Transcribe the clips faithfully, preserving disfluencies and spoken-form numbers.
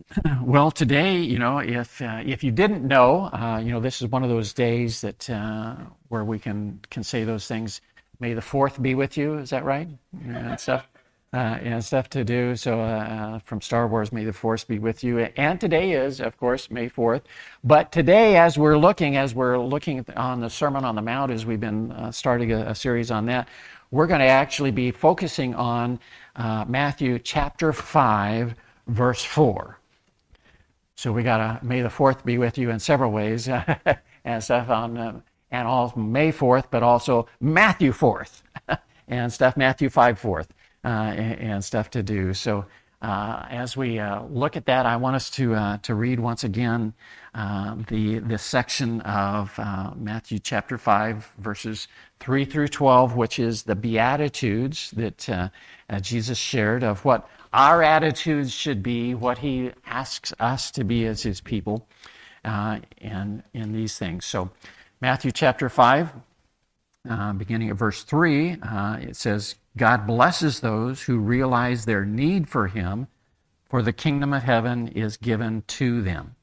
Well, today, you know, if uh, if you didn't know, uh, you know, this is one of those days that uh, where we can can say those things. May the fourth be with you. Is that right? Yeah, and stuff, uh, and stuff to do. So uh, uh, from Star Wars, may the force be with you. And today is, of course, May fourth. But today, as we're looking, as we're looking on the Sermon on the Mount, as we've been uh, starting a, a series on that, we're going to actually be focusing on uh, Matthew chapter five, verse four. So we got a May the fourth be with you in several ways and stuff on, uh, and all May fourth, but also Matthew fourth and stuff, Matthew five fourth uh, and, and stuff to do. So uh, as we uh, look at that, I want us to uh, to read once again uh, the this section of uh, Matthew chapter five, verses three through twelve, which is the Beatitudes that uh, uh, Jesus shared of what our attitudes should be, what he asks us to be as his people, uh, and in these things. So Matthew chapter five, uh, beginning at verse three, uh, it says, God blesses those who realize their need for him, for the kingdom of heaven is given to them.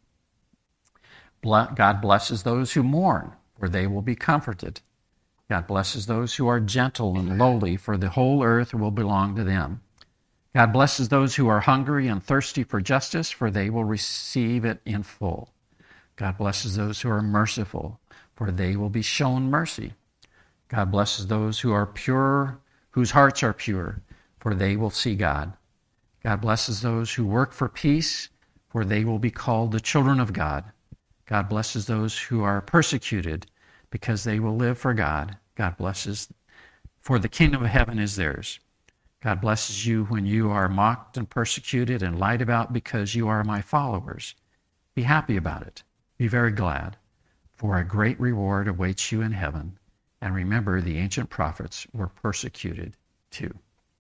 God blesses those who mourn, for they will be comforted. God blesses those who are gentle and lowly, for the whole earth will belong to them. God blesses those who are hungry and thirsty for justice, for they will receive it in full. God blesses those who are merciful, for they will be shown mercy. God blesses those who are pure, whose hearts are pure, for they will see God. God blesses those who work for peace, for they will be called the children of God. God blesses those who are persecuted, because they will live for God. God blesses, for the kingdom of heaven is theirs. God blesses you when you are mocked and persecuted and lied about because you are my followers. Be happy about it. Be very glad, for a great reward awaits you in heaven. And remember, the ancient prophets were persecuted too.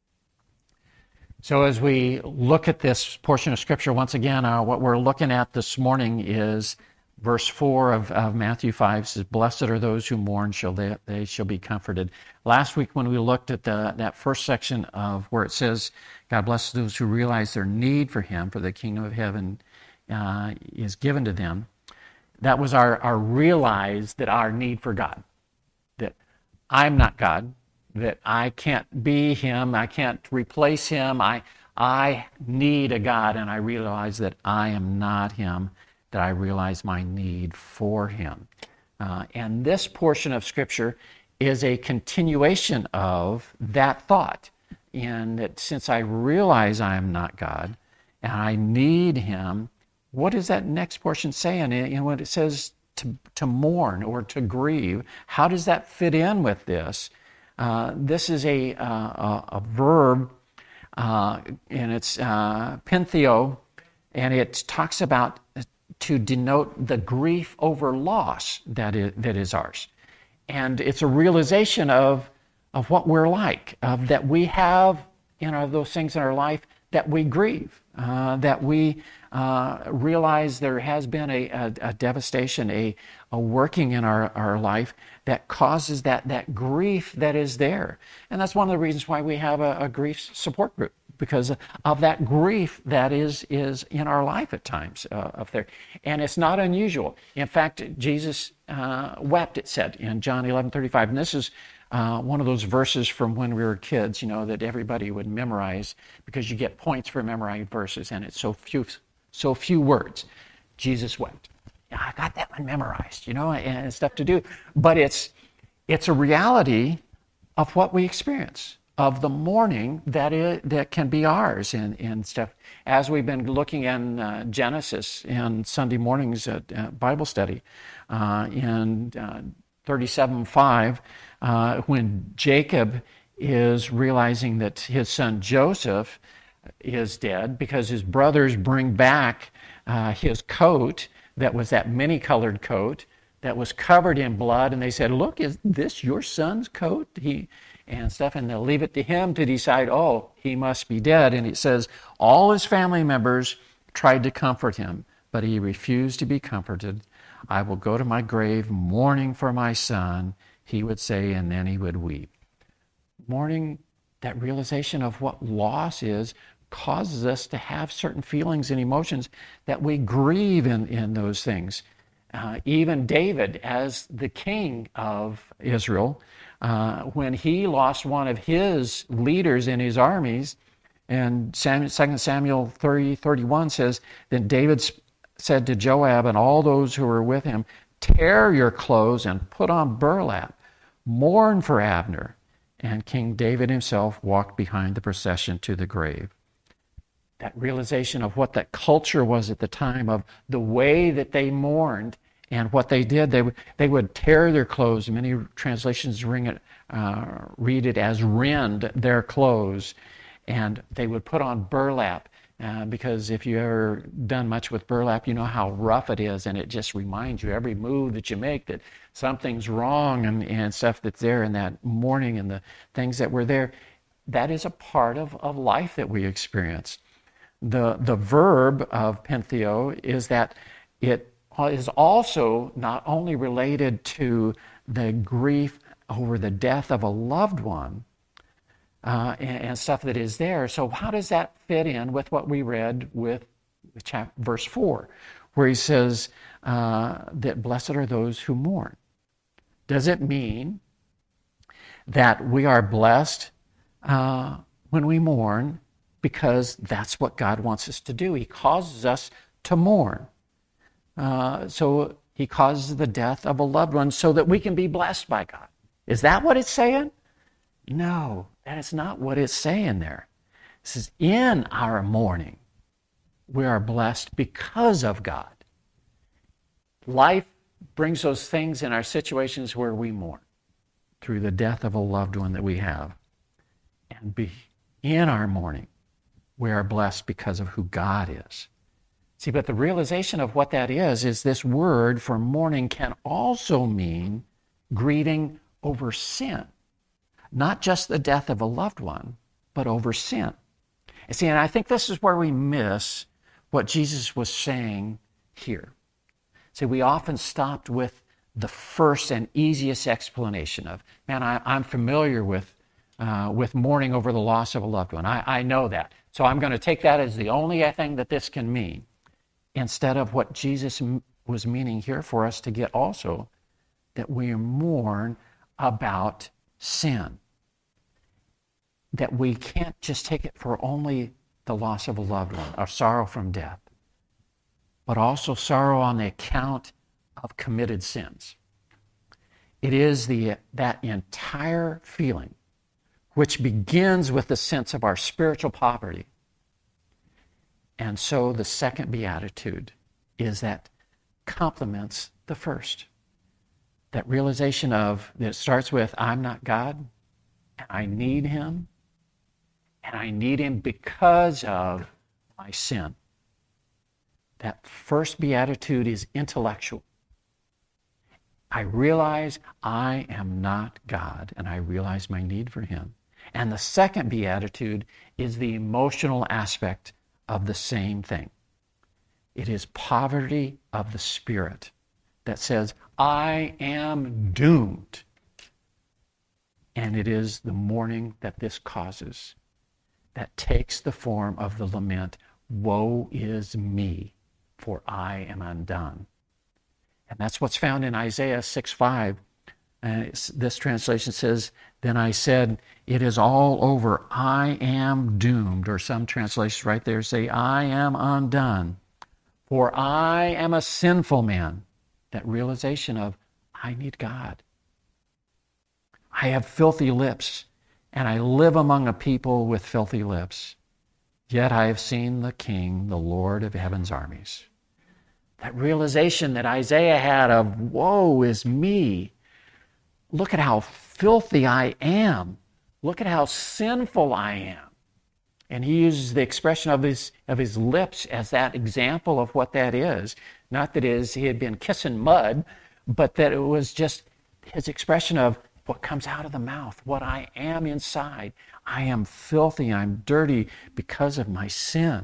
So as we look at this portion of Scripture, once again, uh, what we're looking at this morning is verse four of, of Matthew five says, blessed are those who mourn, shall they, they shall be comforted. Last week when we looked at the, that first section of where it says, God blesses those who realize their need for him, for the kingdom of heaven uh, is given to them. That was our, our realize that our need for God. That I'm not God, that I can't be him, I can't replace him, I, I need a God, and I realize that I am not him, that I realize my need for him. Uh, and this portion of Scripture is a continuation of that thought, in that since I realize I am not God and I need him, what is that next portion saying? You know, when it says to, to mourn or to grieve, how does that fit in with this? Uh, this is a, uh, a, a verb, uh, and it's uh, pentheo, and it talks about to denote the grief over loss that is, that is ours. And it's a realization of, of what we're like, of that we have, you know, those things in our life that we grieve, uh, that we uh, realize there has been a, a, a devastation, a, a working in our, our life that causes that, that grief that is there. And that's one of the reasons why we have a, a grief support group, because of that grief that is, is in our life at times uh, up there. And it's not unusual. In fact, Jesus uh, wept, it said, in John eleven thirty-five. And this is uh, one of those verses from when we were kids, you know, that everybody would memorize because you get points for memorizing verses, and it's so few, so few words. Jesus wept. Yeah, I got that one memorized, you know, and stuff to do. But it's it's a reality of what we experience, of the mourning that is, that can be ours and, and stuff. As we've been looking in uh, Genesis in Sunday mornings at uh, Bible study, uh, in uh, thirty-seven five, uh, when Jacob is realizing that his son Joseph is dead because his brothers bring back uh, his coat that was that many-colored coat that was covered in blood, and they said, look, is this your son's coat? He and stuff, and they'll leave it to him to decide, oh, he must be dead. And it says, all his family members tried to comfort him, but he refused to be comforted. I will go to my grave mourning for my son, he would say, and then he would weep. Mourning, that realization of what loss is, causes us to have certain feelings and emotions that we grieve in, in those things. Uh, even David, as the king of Israel, uh, when he lost one of his leaders in his armies, and Second Samuel thirty, thirty-one says, then David said to Joab and all those who were with him, tear your clothes and put on burlap, mourn for Abner. And King David himself walked behind the procession to the grave. That realization of what that culture was at the time, of the way that they mourned and what they did, they would, they would tear their clothes. Many translations ring it, uh, read it as rend their clothes. And they would put on burlap, uh, because if you've ever done much with burlap, you know how rough it is, and it just reminds you every move that you make that something's wrong, and, and stuff that's there in that mourning and the things that were there. That is a part of, of life that we experience. The, the verb of pentheo is that it is also not only related to the grief over the death of a loved one, Uh, and, and stuff that is there. So how does that fit in with what we read with chapter, verse four, where he says uh, that blessed are those who mourn? Does it mean that we are blessed uh, when we mourn because that's what God wants us to do? He causes us to mourn. Uh, so he causes the death of a loved one so that we can be blessed by God. Is that what it's saying? No, that is not what it's saying there. It says, in our mourning, we are blessed because of God. Life brings those things in our situations where we mourn through the death of a loved one that we have. And be, in our mourning, we are blessed because of who God is. See, but the realization of what that is, is this word for mourning can also mean grieving over sin. Not just the death of a loved one, but over sin. And see, and I think this is where we miss what Jesus was saying here. See, we often stopped with the first and easiest explanation of, man, I, I'm familiar with, uh, with mourning over the loss of a loved one. I, I know that. So I'm going to take that as the only thing that this can mean, instead of what Jesus m- was meaning here for us to get also, that we mourn about sin. That we can't just take it for only the loss of a loved one or sorrow from death, but also sorrow on the account of committed sins. It is the that entire feeling which begins with the sense of our spiritual poverty. And so the second beatitude is that complements the first. That realization of, that starts with, I'm not God, and I need him, and I need him because of my sin. That first beatitude is intellectual. I realize I am not God, and I realize my need for him. And the second beatitude is the emotional aspect of the same thing. It is poverty of the spirit that says, I am doomed. And it is the mourning that this causes that takes the form of the lament, woe is me, for I am undone. And that's what's found in Isaiah six five. Uh, this translation says, then I said, it is all over, I am doomed. Or some translations right there say, I am undone, for I am a sinful man. That realization of, I need God. I have filthy lips, and I live among a people with filthy lips. Yet I have seen the King, the Lord of heaven's armies. That realization that Isaiah had of, woe is me. Look at how filthy I am. Look at how sinful I am. And he uses the expression of his, of his lips as that example of what that is. Not that is he had been kissing mud, but that it was just his expression of what comes out of the mouth, what I am inside. I am filthy, I'm dirty because of my sin.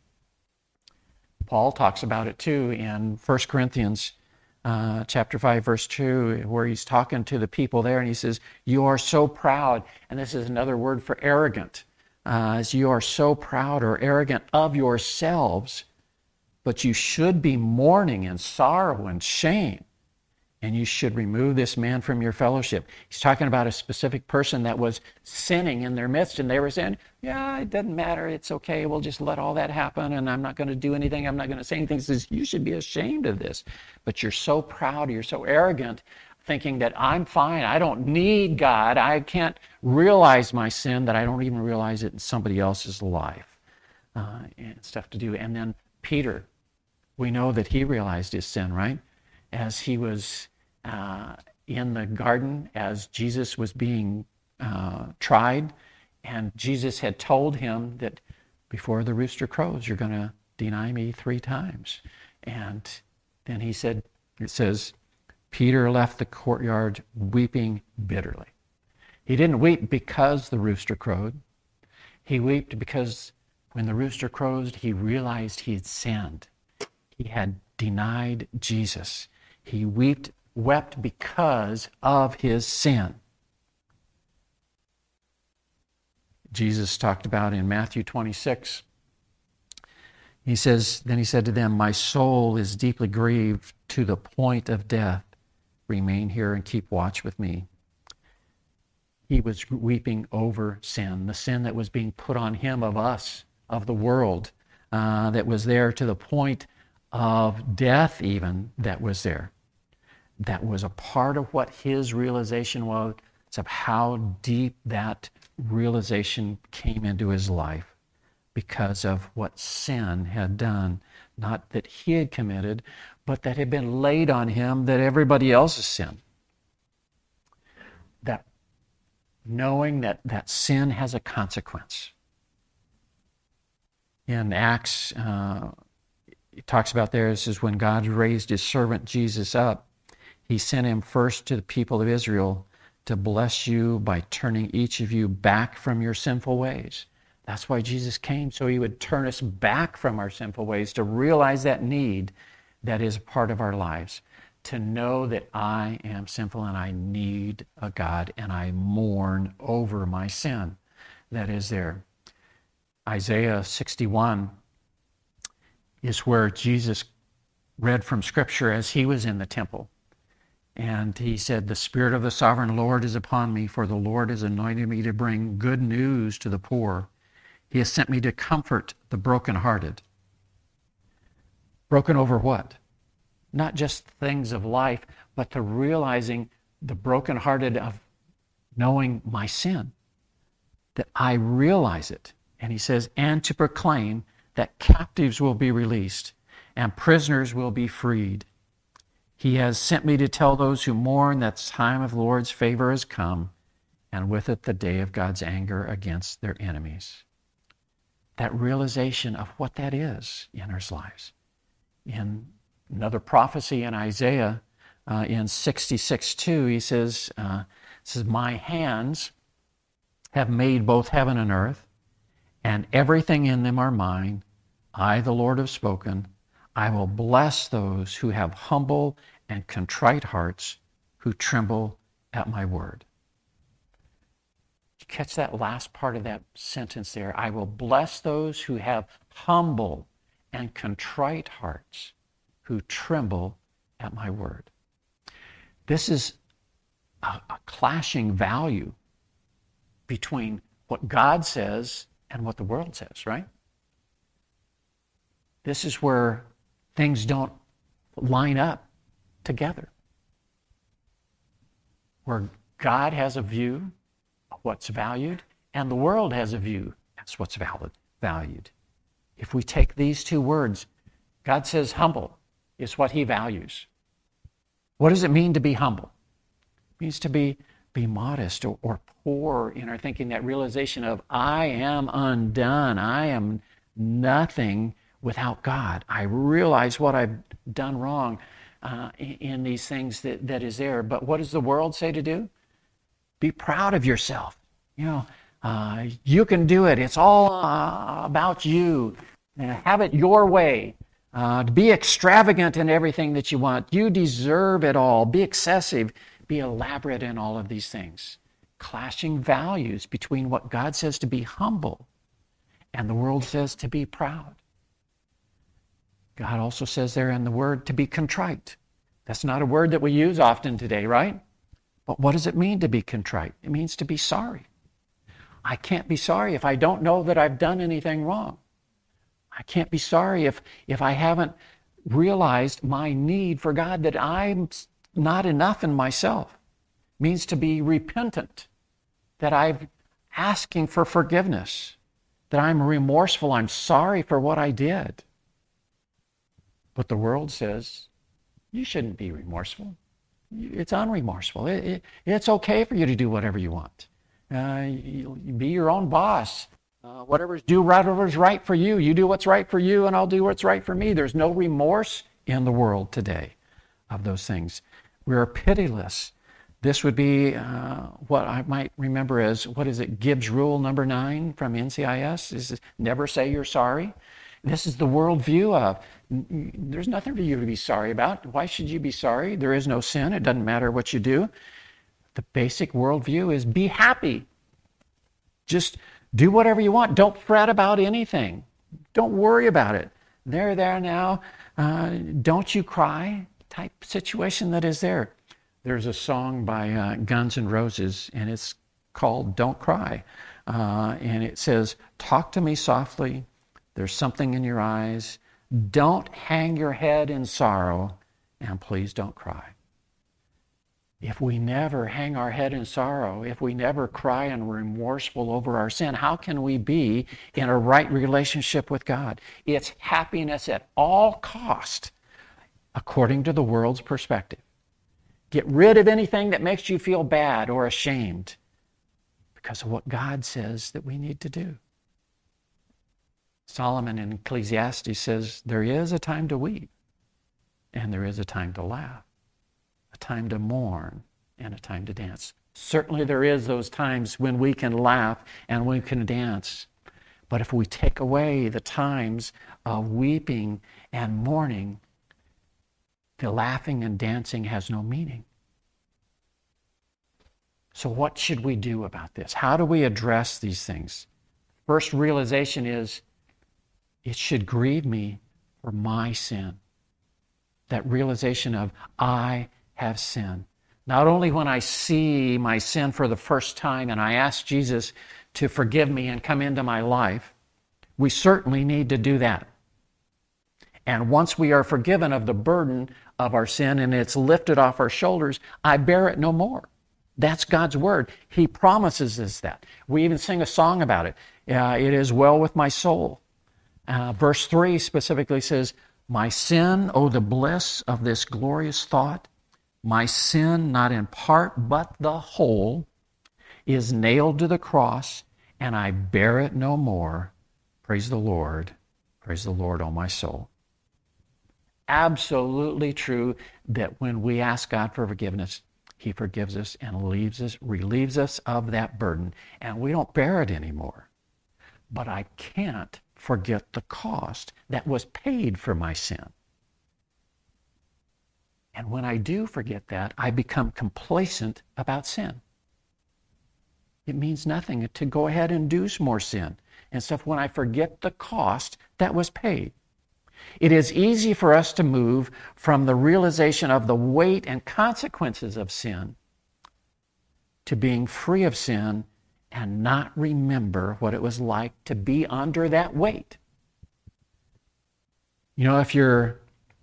Paul talks about it too in First Corinthians uh, chapter five, verse two, where he's talking to the people there, and he says, you are so proud. And this is another word for arrogant. uh, as you are so proud or arrogant of yourselves, but you should be mourning and sorrow and shame. And you should remove this man from your fellowship. He's talking about a specific person that was sinning in their midst, and they were saying, yeah, it doesn't matter, it's okay, we'll just let all that happen, and I'm not going to do anything, I'm not going to say anything. He says, you should be ashamed of this. But you're so proud, you're so arrogant, thinking that I'm fine, I don't need God, I can't realize my sin, that I don't even realize it in somebody else's life. Uh, and stuff to do. And then Peter, we know that he realized his sin, right? As he was Uh, in the garden, as Jesus was being uh, tried, and Jesus had told him that before the rooster crows, you're going to deny me three times. And then he said, it says, Peter left the courtyard weeping bitterly. He didn't weep because the rooster crowed. He wept because when the rooster crowed, he realized he had sinned. He had denied Jesus. He wept wept because of his sin. Jesus talked about in Matthew twenty-six. He says, then he said to them, my soul is deeply grieved to the point of death. Remain here and keep watch with me. He was weeping over sin, the sin that was being put on him of us, of the world, uh, that was there to the point of death even that was there. That was a part of what his realization was, of how deep that realization came into his life because of what sin had done. Not that he had committed, but that had been laid on him, that everybody else's sin. That knowing that, that sin has a consequence. In Acts, uh, it talks about there, it says, when God raised his servant Jesus up, he sent him first to the people of Israel to bless you by turning each of you back from your sinful ways. That's why Jesus came, so he would turn us back from our sinful ways, to realize that need that is part of our lives, to know that I am sinful and I need a God, and I mourn over my sin that is there. Isaiah sixty-one is where Jesus read from Scripture as he was in the temple. And he said, the Spirit of the Sovereign Lord is upon me, for the Lord has anointed me to bring good news to the poor. He has sent me to comfort the brokenhearted. Broken over what? Not just things of life, but to realizing the brokenhearted of knowing my sin, that I realize it. And he says, and to proclaim that captives will be released and prisoners will be freed. He has sent me to tell those who mourn that the time of the Lord's favor has come, and with it the day of God's anger against their enemies. That realization of what that is in our lives. In another prophecy in Isaiah, uh, in sixty-six two, he says, uh, says, my hands have made both heaven and earth, and everything in them are mine. I, the Lord, have spoken. I will bless those who have humble and contrite hearts, who tremble at my word. Did you catch that last part of that sentence there? I will bless those who have humble and contrite hearts, who tremble at my word. This is a, a clashing value between what God says and what the world says, right? This is where things don't line up together. Where God has a view of what's valued, and the world has a view as what's valid, valued. If we take these two words, God says humble is what he values. What does it mean to be humble? It means to be, be modest or, or poor in our thinking, that realization of I am undone, I am nothing without God. I realize what I've done wrong uh, in, in these things that, that is there. But what does the world say to do? Be proud of yourself. You know, uh, you can do it. It's all uh, about you. Uh, have it your way. Uh, to be extravagant in everything that you want. You deserve it all. Be excessive. Be elaborate in all of these things. Clashing values between what God says to be humble And the world says to be proud. God also says there in the word to be contrite. That's not a word that we use often today, right? But what does it mean to be contrite? It means to be sorry. I can't be sorry if I don't know that I've done anything wrong. I can't be sorry if, if I haven't realized my need for God, that I'm not enough in myself. It means to be repentant, that I'm asking for forgiveness, that I'm remorseful, I'm sorry for what I did. But the world says, you shouldn't be remorseful. It's unremorseful. It, it, it's okay for you to do whatever you want. Uh, you, you be your own boss. Uh, whatever's do, whatever's right for you. You do what's right for you, and I'll do what's right for me. There's no remorse in the world today of those things. We're pitiless. This would be uh, what I might remember as, what is it, Gibbs Rule number nine from N C I S? Is never say you're sorry. This is the worldview of, there's nothing for you to be sorry about. Why should you be sorry? There is no sin. It doesn't matter what you do. The basic worldview is be happy. Just do whatever you want. Don't fret about anything. Don't worry about it. There, there now. Uh, don't you cry type situation that is there. There's a song by uh, Guns N' Roses, and it's called Don't Cry. Uh, and it says, talk to me softly. There's something in your eyes. Don't hang your head in sorrow, and please don't cry. If we never hang our head in sorrow, if we never cry and we're remorseful over our sin, how can we be in a right relationship with God? It's happiness at all cost, according to the world's perspective. Get rid of anything that makes you feel bad or ashamed because of what God says that we need to do. Solomon in Ecclesiastes says, there is a time to weep, and there is a time to laugh, a time to mourn, and a time to dance. Certainly there is those times when we can laugh and we can dance. But if we take away the times of weeping and mourning, the laughing and dancing has no meaning. So what should we do about this? How do we address these things? First realization is, it should grieve me for my sin. That realization of, I have sinned. Not only when I see my sin for the first time and I ask Jesus to forgive me and come into my life, we certainly need to do that. And once we are forgiven of the burden of our sin and it's lifted off our shoulders, I bear it no more. That's God's word. He promises us that. We even sing a song about it. Uh, it is well with my soul. Uh, verse three specifically says, my sin, oh, the bliss of this glorious thought, my sin, not in part, but the whole, is nailed to the cross, and I bear it no more. Praise the Lord. Praise the Lord, oh my soul. Absolutely true that when we ask God for forgiveness, He forgives us and leaves us, relieves us of that burden, and we don't bear it anymore. But I can't forget the cost that was paid for my sin. And when I do forget that, I become complacent about sin. It means nothing to go ahead and do some more sin and stuff when I forget the cost that was paid. It is easy for us to move from the realization of the weight and consequences of sin to being free of sin and not remember what it was like to be under that weight. You know, if you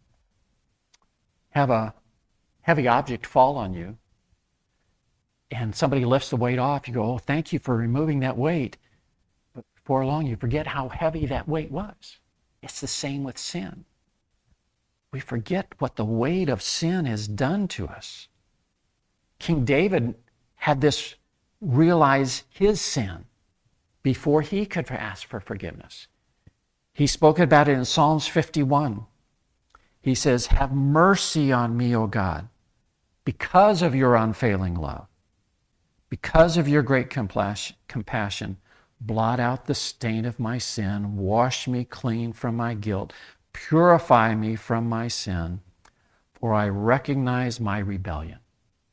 have a heavy object fall on you and somebody lifts the weight off, you go, oh, thank you for removing that weight. But before long, you forget how heavy that weight was. It's the same with sin. We forget what the weight of sin has done to us. King David had this realize his sin before he could ask for forgiveness. He spoke about it in Psalms fifty-one. He says, have mercy on me, O God, because of your unfailing love, because of your great compassion. Blot out the stain of my sin, wash me clean from my guilt, purify me from my sin, for I recognize my rebellion.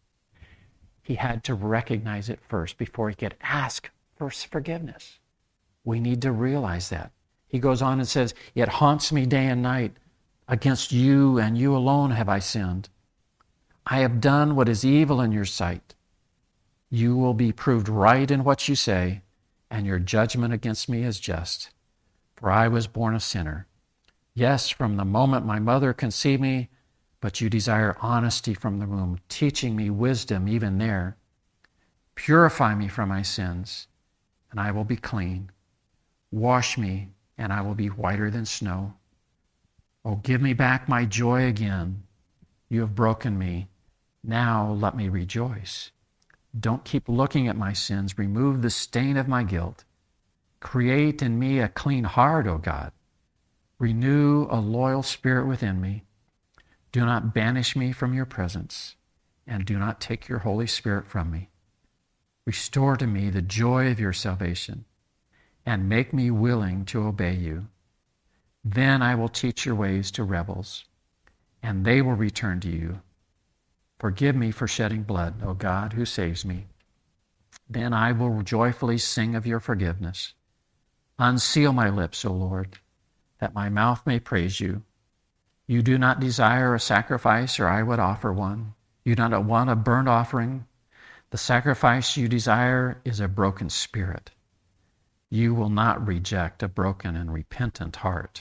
He had to recognize it first before he could ask for forgiveness. We need to realize that. He goes on and says, it haunts me day and night. Against you and you alone have I sinned. I have done what is evil in your sight. You will be proved right in what you say, and your judgment against me is just. For I was born a sinner. Yes, from the moment my mother conceived me, but you desire honesty from the womb, teaching me wisdom even there. Purify me from my sins, and I will be clean. Wash me, and I will be whiter than snow. Oh, give me back my joy again. You have broken me. Now let me rejoice. Don't keep looking at my sins. Remove the stain of my guilt. Create in me a clean heart, O God. Renew a loyal spirit within me. Do not banish me from your presence, and do not take your Holy Spirit from me. Restore to me the joy of your salvation, and make me willing to obey you. Then I will teach your ways to rebels, and they will return to you. Forgive me for shedding blood, O God, who saves me. Then I will joyfully sing of your forgiveness. Unseal my lips, O Lord, that my mouth may praise you. You do not desire a sacrifice, or I would offer one. You do not want a burnt offering. The sacrifice you desire is a broken spirit. You will not reject a broken and repentant heart.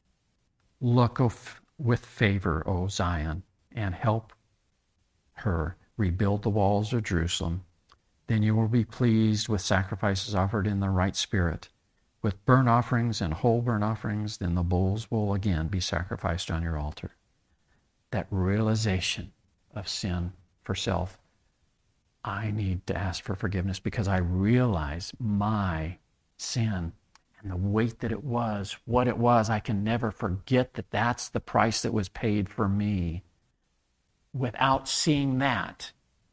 Look with favor, O Zion, and help her rebuild the walls of Jerusalem. Then you will be pleased with sacrifices offered in the right spirit. With burnt offerings and whole burnt offerings, then the bulls will again be sacrificed on your altar. That realization of sin for self. I need to ask for forgiveness because I realize my sin and the weight that it was, what it was. I can never forget that that's the price that was paid for me. Without seeing that,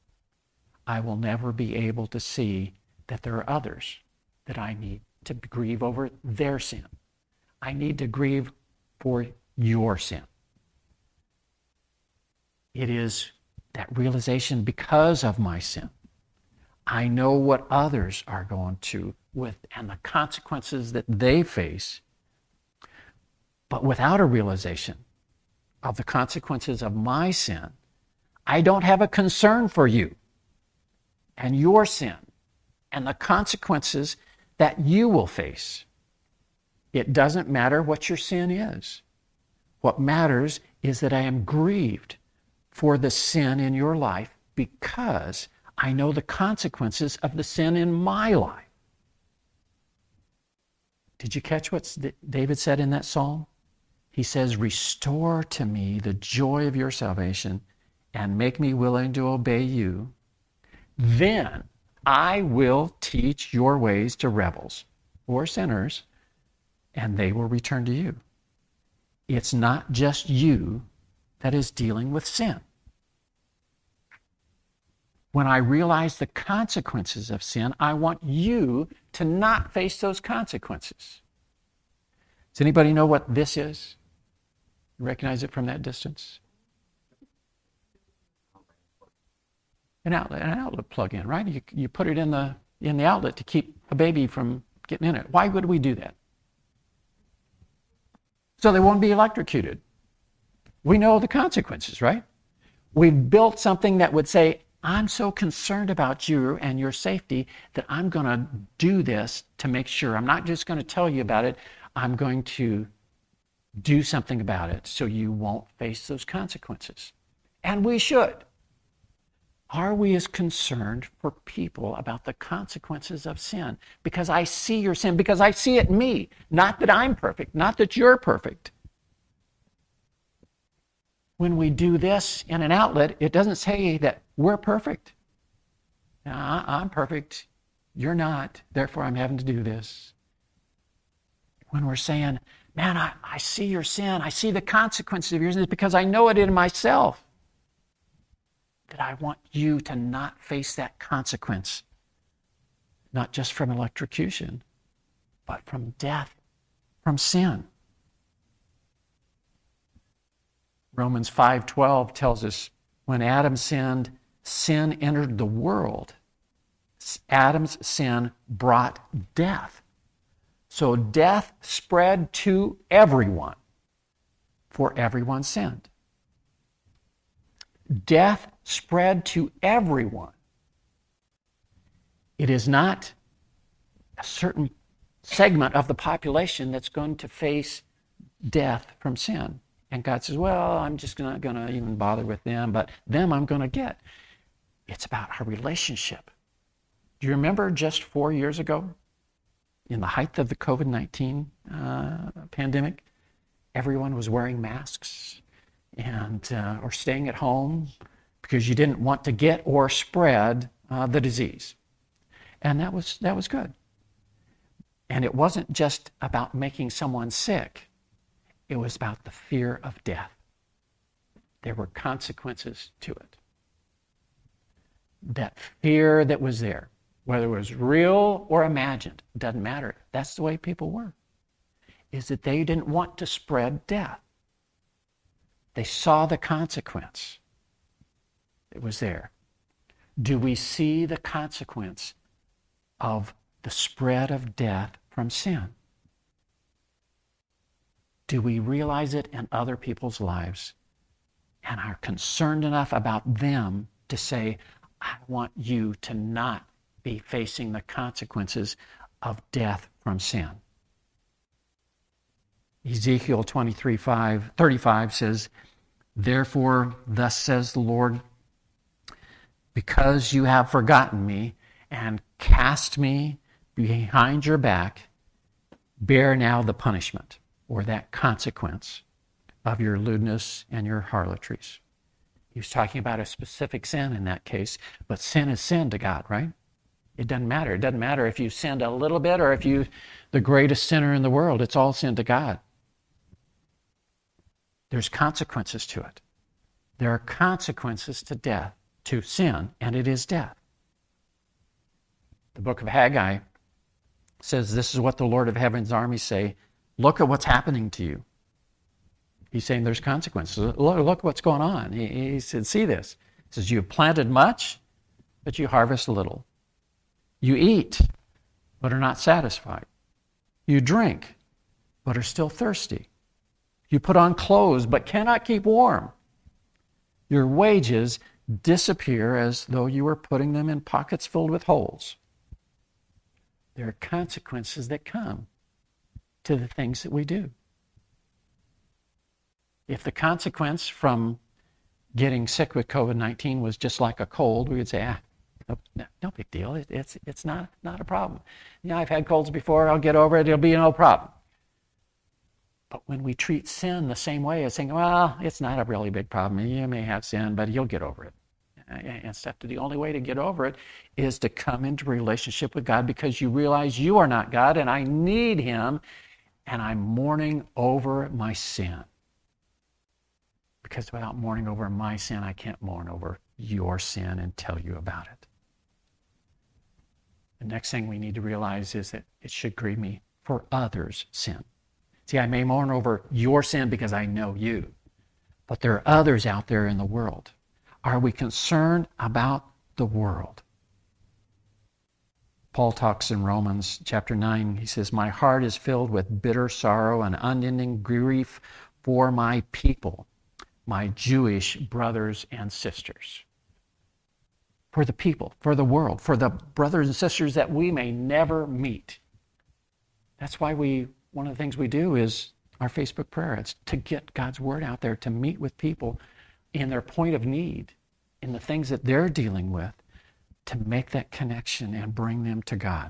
I will never be able to see that there are others that I need to grieve over their sin. I need to grieve for your sin. It is that realization because of my sin. I know what others are going to with and the consequences that they face. But without a realization of the consequences of my sin, I don't have a concern for you and your sin and the consequences that you will face. It doesn't matter what your sin is. What matters is that I am grieved for the sin in your life because I know the consequences of the sin in my life. Did you catch what David said in that psalm? He says, restore to me the joy of your salvation and make me willing to obey you. Then I will teach your ways to rebels or sinners, and they will return to you. It's not just you that is dealing with sin. When I realize the consequences of sin, I want you to not face those consequences. Does anybody know what this is? You recognize it from that distance? An outlet, an outlet plug-in, right? You, you put it in the in the outlet to keep a baby from getting in it. Why would we do that? So they won't be electrocuted. We know the consequences, right? We've built something that would say, I'm so concerned about you and your safety that I'm going to do this to make sure. I'm not just going to tell you about it. I'm going to do something about it so you won't face those consequences. And we should. Are we as concerned for people about the consequences of sin? Because I see your sin, because I see it in me. Not that I'm perfect, not that you're perfect. When we do this in an outlet, it doesn't say that we're perfect. Now, I'm perfect, you're not, therefore I'm having to do this. When we're saying, man, I, I see your sin, I see the consequences of your sin because I know it in myself. That I want you to not face that consequence, not just from electrocution, but from death, from sin. Romans five twelve tells us when Adam sinned, sin entered the world. Adam's sin brought death. So death spread to everyone, for everyone sinned. Death spread to everyone. It is not a certain segment of the population that's going to face death from sin. And God says, well, I'm just not going to even bother with them, but them I'm going to get. It's about our relationship. Do you remember just four years ago, in the height of the covid nineteen uh, pandemic, everyone was wearing masks and uh, or staying at home because you didn't want to get or spread uh, the disease. And that was that was good. And it wasn't just about making someone sick. It was about the fear of death. There were consequences to it. That fear that was there, whether it was real or imagined, doesn't matter. That's the way people were. Is that they didn't want to spread death. They saw the consequence. It was there. Do we see the consequence of the spread of death from sin? Do we realize it in other people's lives and are concerned enough about them to say, I want you to not be facing the consequences of death from sin? Ezekiel twenty-three, five, thirty-five says, therefore, thus says the Lord, because you have forgotten me and cast me behind your back, bear now the punishment, or that consequence of your lewdness and your harlotries. He was talking about a specific sin in that case, but sin is sin to God, right? It doesn't matter. It doesn't matter if you sinned a little bit or if you're the greatest sinner in the world. It's all sin to God. There's consequences to it. There are consequences to death, to sin, and it is death. The book of Haggai says, this is what the Lord of Heaven's armies say, look at what's happening to you. He's saying there's consequences. Look, look what's going on. He, he said, see this. He says, you have planted much, but you harvest little. You eat, but are not satisfied. You drink, but are still thirsty. You put on clothes, but cannot keep warm. Your wages disappear as though you were putting them in pockets filled with holes. There are consequences that come to the things that we do. If the consequence from getting sick with covid nineteen was just like a cold, we would say, ah, no, no big deal. It, it's it's not, not a problem. Yeah, I've had colds before. I'll get over it. It'll be no problem. But when we treat sin the same way as saying, well, it's not a really big problem. You may have sin, but you'll get over it. And stuff. The only way to get over it is to come into relationship with God because you realize you are not God and I need Him and I'm mourning over my sin. Because without mourning over my sin, I can't mourn over your sin and tell you about it. The next thing we need to realize is that it should grieve me for others' sin. See, I may mourn over your sin because I know you, but there are others out there in the world. Are we concerned about the world? Paul talks in Romans chapter nine. He says, my heart is filled with bitter sorrow and unending grief for my people, my Jewish brothers and sisters. For the people, for the world, for the brothers and sisters that we may never meet. That's why we, one of the things we do is our Facebook prayer. It's to get God's word out there, to meet with people in their point of need, in the things that they're dealing with, to make that connection and bring them to God.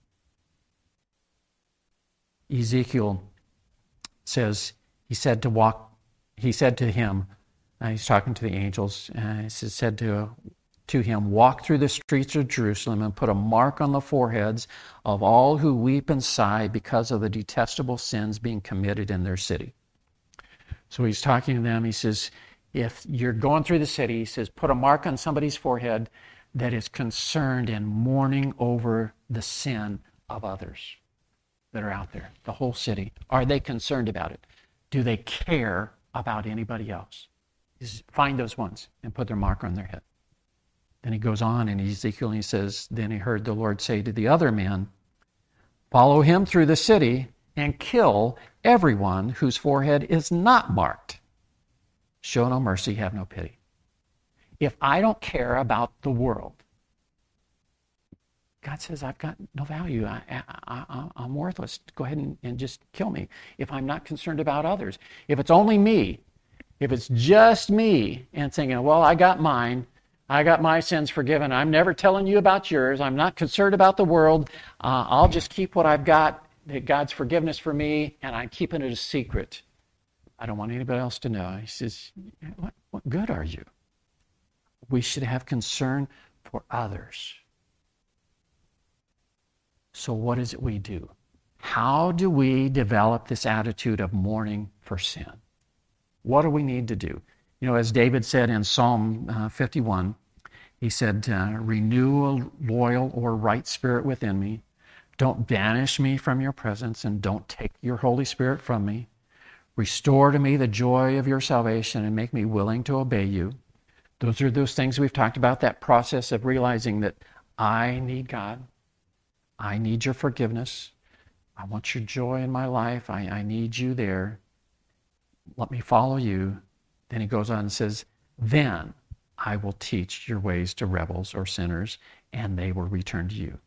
Ezekiel says, he said to walk, he said to him, uh, he's talking to the angels, uh, he says, said to, to him, walk through the streets of Jerusalem and put a mark on the foreheads of all who weep and sigh because of the detestable sins being committed in their city. So he's talking to them, he says, if you're going through the city, he says, put a mark on somebody's forehead that is concerned and mourning over the sin of others that are out there, the whole city. Are they concerned about it? Do they care about anybody else? Just find those ones and put their mark on their head. Then he goes on in Ezekiel and he says, then he heard the Lord say to the other men, Follow him through the city and kill everyone whose forehead is not marked. Show no mercy, have no pity. If I don't care about the world, God says I've got no value. I, I, I, I'm worthless. Go ahead and, and just kill me if I'm not concerned about others. If it's only me, if it's just me and thinking, well, I got mine, I got my sins forgiven, I'm never telling you about yours, I'm not concerned about the world, uh, I'll just keep what I've got, that God's forgiveness for me, and I'm keeping it a secret. I don't want anybody else to know. He says, what, what good are you? We should have concern for others. So what is it we do? How do we develop this attitude of mourning for sin? What do we need to do? You know, as David said in Psalm uh, fifty-one, he said, uh, renew a loyal or right spirit within me. Don't banish me from your presence, and don't take your Holy Spirit from me. Restore to me the joy of your salvation and make me willing to obey you. Those are those things we've talked about, that process of realizing that I need God. I need your forgiveness. I want your joy in my life. I, I need you there. Let me follow you. Then he goes on and says, then I will teach your ways to rebels or sinners, and they will return to you.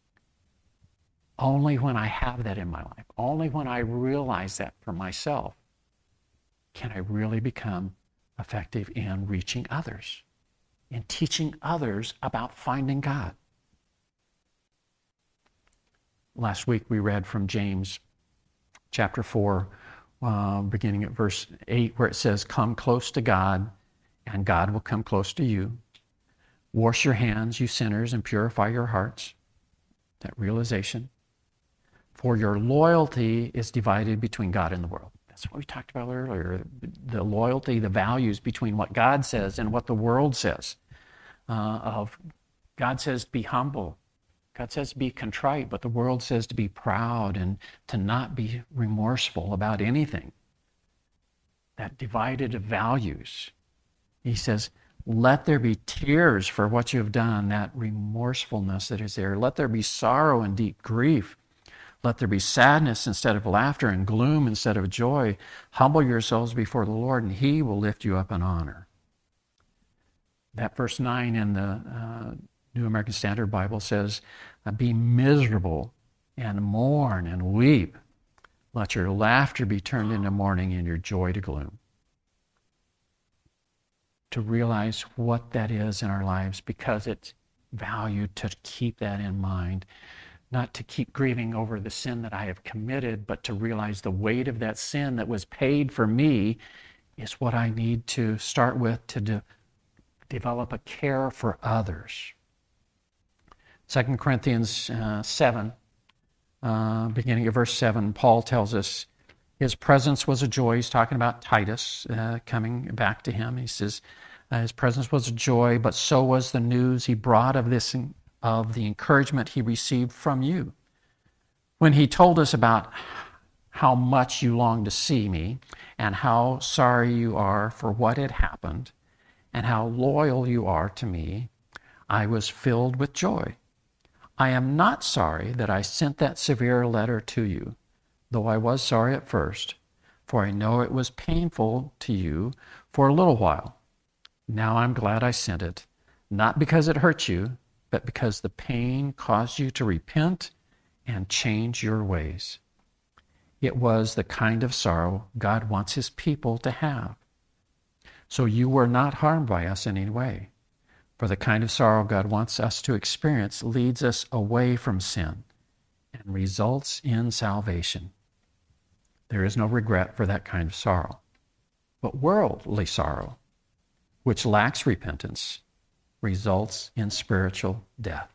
Only when I have that in my life, only when I realize that for myself, can I really become effective in reaching others, in teaching others about finding God. Last week we read from James chapter four, uh, beginning at verse eight, where it says, come close to God, and God will come close to you. Wash your hands, you sinners, and purify your hearts. That realization. For your loyalty is divided between God and the world. That's what we talked about earlier. The loyalty, the values between what God says and what the world says. Uh, of God says be humble. God says to be contrite, but the world says to be proud and to not be remorseful about anything. That divided of values. He says, let there be tears for what you have done, that remorsefulness that is there. Let there be sorrow and deep grief. Let there be sadness instead of laughter and gloom instead of joy. Humble yourselves before the Lord, and he will lift you up in honor. That verse nine in the uh, New American Standard Bible says, be miserable and mourn and weep. Let your laughter be turned into mourning and your joy to gloom. To realize what that is in our lives, because it's valued to keep that in mind. Not to keep grieving over the sin that I have committed, but to realize the weight of that sin that was paid for me is what I need to start with to de- develop a care for others. Second Corinthians uh, seven, uh, beginning of verse seven, Paul tells us his presence was a joy. He's talking about Titus uh, coming back to him. He says uh, his presence was a joy, but so was the news he brought of this, of the encouragement he received from you. When he told us about how much you long to see me and how sorry you are for what had happened and how loyal you are to me, I was filled with joy. I am not sorry that I sent that severe letter to you, though I was sorry at first, for I know it was painful to you for a little while. Now I'm glad I sent it, not because it hurt you, but because the pain caused you to repent and change your ways. It was the kind of sorrow God wants his people to have. So you were not harmed by us in any way. For the kind of sorrow God wants us to experience leads us away from sin and results in salvation. There is no regret for that kind of sorrow. But worldly sorrow, which lacks repentance, results in spiritual death.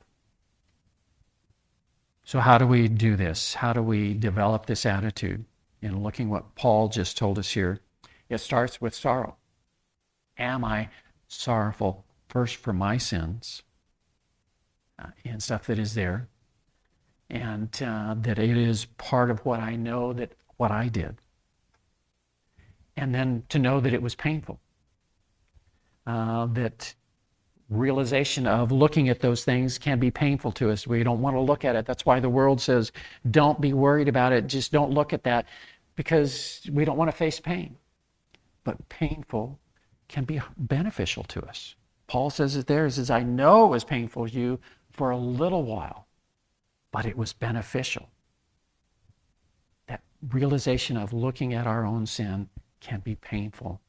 So how do we do this? How do we develop this attitude? In looking what Paul just told us here, it starts with sorrow. Am I sorrowful first for my sins uh, and stuff that is there, and uh, that it is part of what I know that what I did, and then to know that it was painful, uh, that realization of looking at those things can be painful to us. We don't want to look at it. That's why the world says, don't be worried about it. Just don't look at that, because we don't want to face pain. But painful can be beneficial to us. Paul says it there, says, I know it was painful to you for a little while, but it was beneficial. That realization of looking at our own sin can be painful.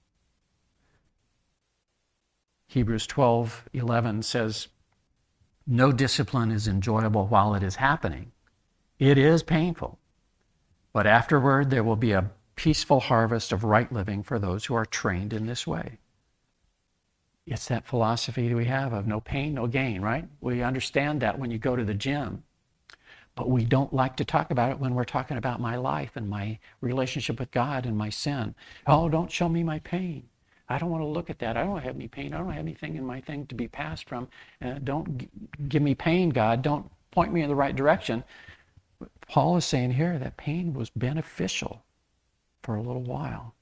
Hebrews twelve eleven says, no discipline is enjoyable while it is happening. It is painful, but afterward there will be a peaceful harvest of right living for those who are trained in this way. It's that philosophy that we have of no pain, no gain, right? We understand that when you go to the gym, but we don't like to talk about it when we're talking about my life and my relationship with God and my sin. Oh, don't show me my pain. I don't want to look at that. I don't have any pain. I don't have anything in my thing to be passed from. Uh, don't g- give me pain, God. Don't point me in the right direction. But Paul is saying here that pain was beneficial for a little while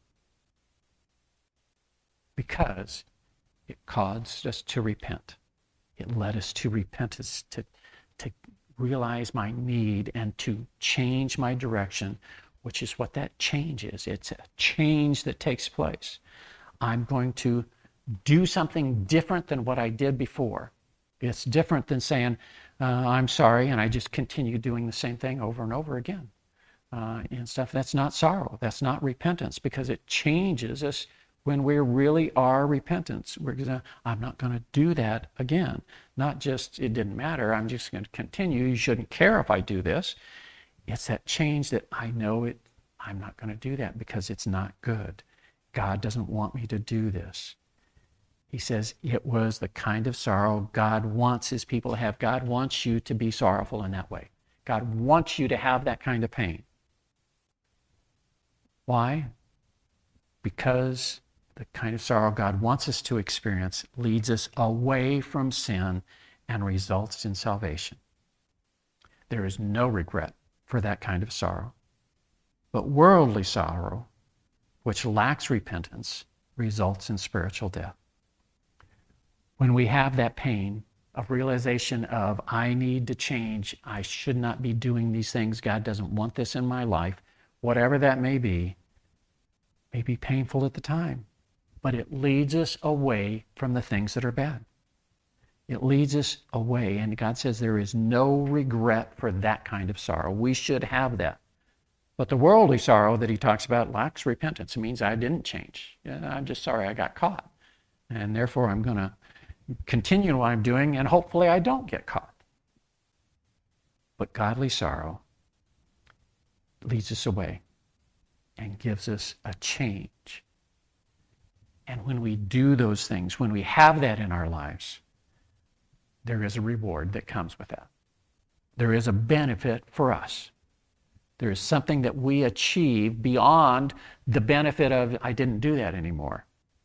because it caused us to repent. It led us to repentance, to, to realize my need and to change my direction, which is what that change is. It's a change that takes place. I'm going to do something different than what I did before. It's different than saying, uh, I'm sorry, and I just continue doing the same thing over and over again. Uh, and stuff. That's not sorrow. That's not repentance, because it changes us when we really are repentance. We're gonna, I'm not going to do that again. Not just, it didn't matter, I'm just going to continue. You shouldn't care if I do this. It's that change that I know it. I'm not going to do that because it's not good. God doesn't want me to do this. He says it was the kind of sorrow God wants his people to have. God wants you to be sorrowful in that way. God wants you to have that kind of pain. Why? Because the kind of sorrow God wants us to experience leads us away from sin and results in salvation. There is no regret for that kind of sorrow. But worldly sorrow, which lacks repentance, results in spiritual death. When we have that pain of realization of, I need to change, I should not be doing these things, God doesn't want this in my life, whatever that may be, may be painful at the time, but it leads us away from the things that are bad. It leads us away, and God says there is no regret for that kind of sorrow. We should have that. But the worldly sorrow that he talks about lacks repentance. It means I didn't change. I'm just sorry I got caught. And therefore I'm going to continue what I'm doing, and hopefully I don't get caught. But godly sorrow leads us away and gives us a change. And when we do those things, when we have that in our lives, there is a reward that comes with that. There is a benefit for us. There is something that we achieve beyond the benefit of, I didn't do that anymore.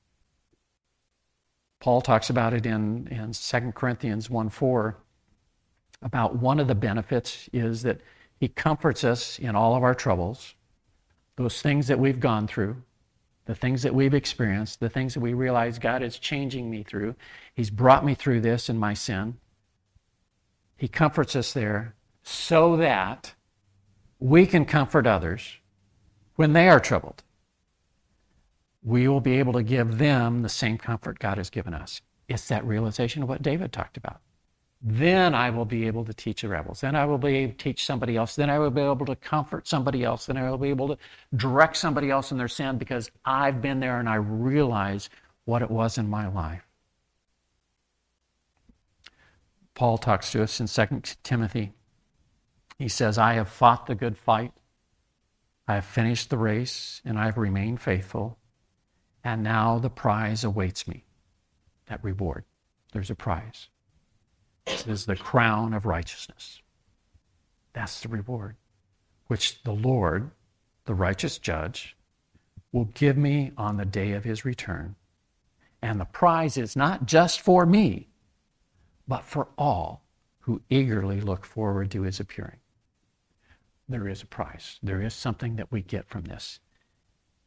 Paul talks about it in, in Second Corinthians one four, about one of the benefits is that he comforts us in all of our troubles, those things that we've gone through, the things that we've experienced, the things that we realize God is changing me through. He's brought me through this in my sin. He comforts us there so that we can comfort others when they are troubled. We will be able to give them the same comfort God has given us. It's that realization of what David talked about. Then I will be able to teach the rebels. Then I will be able to teach somebody else. Then I will be able to comfort somebody else. Then I will be able to direct somebody else in their sin because I've been there and I realize what it was in my life. Paul talks to us in Second Timothy. He says, I have fought the good fight. I have finished the race and I have remained faithful. And now the prize awaits me. That reward. There's a prize. This is the crown of righteousness. That's the reward, which the Lord, the righteous judge, will give me on the day of his return. And the prize is not just for me, but for all who eagerly look forward to his appearing. There is a prize. There is something that we get from this.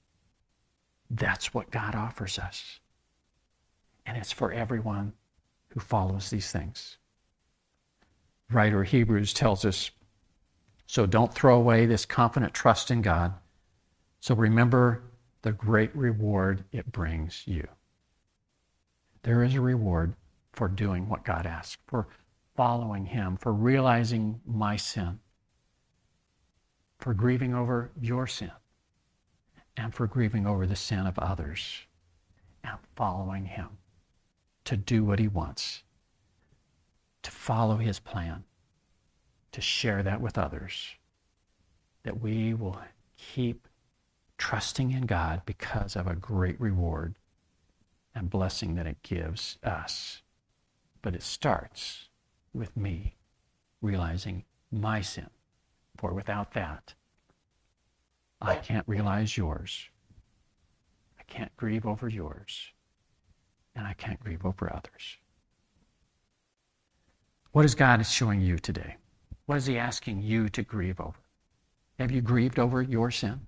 That's what God offers us. And it's for everyone who follows these things. Writer of Hebrews tells us, so don't throw away this confident trust in God. So remember the great reward it brings you. There is a reward for doing what God asks, for following him, for realizing my sin, for grieving over your sin, and for grieving over the sin of others, and following him to do what he wants, to follow his plan, to share that with others, that we will keep trusting in God because of a great reward and blessing that it gives us. But it starts with me realizing my sin, for without that, I can't realize yours. I can't grieve over yours. And I can't grieve over others. What is God showing you today? What is he asking you to grieve over? Have you grieved over your sin?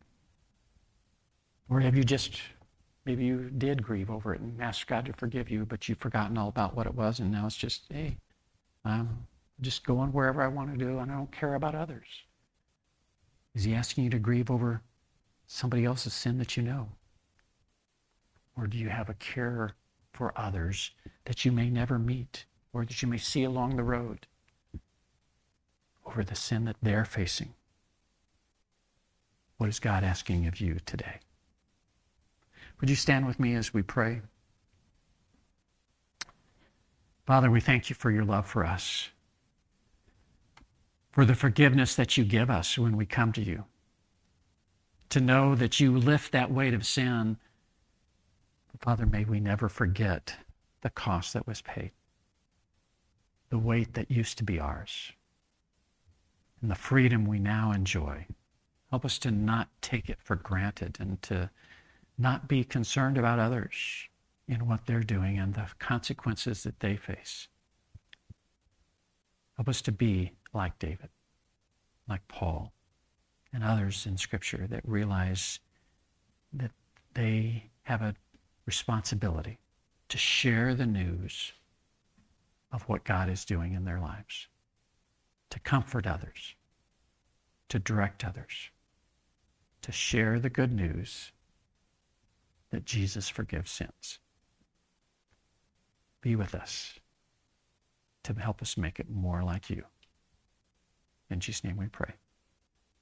Or have you just, maybe you did grieve over it and asked God to forgive you, but you've forgotten all about what it was, and now it's just, hey, I'm just going wherever I want to do, and I don't care about others. Is he asking you to grieve over somebody else's sin that you know? Or do you have a care for others that you may never meet or that you may see along the road over the sin that they're facing? What is God asking of you today? Would you stand with me as we pray? Father, we thank you for your love for us, for the forgiveness that you give us when we come to you, to know that you lift that weight of sin. Father, may we never forget the cost that was paid, the weight that used to be ours, and the freedom we now enjoy. Help us to not take it for granted and to not be concerned about others in what they're doing and the consequences that they face. Help us to be like David, like Paul, and others in Scripture that realize that they have a responsibility to share the news of what God is doing in their lives, to comfort others, to direct others, to share the good news that Jesus forgives sins. Be with us to help us make it more like you. In Jesus' name we pray.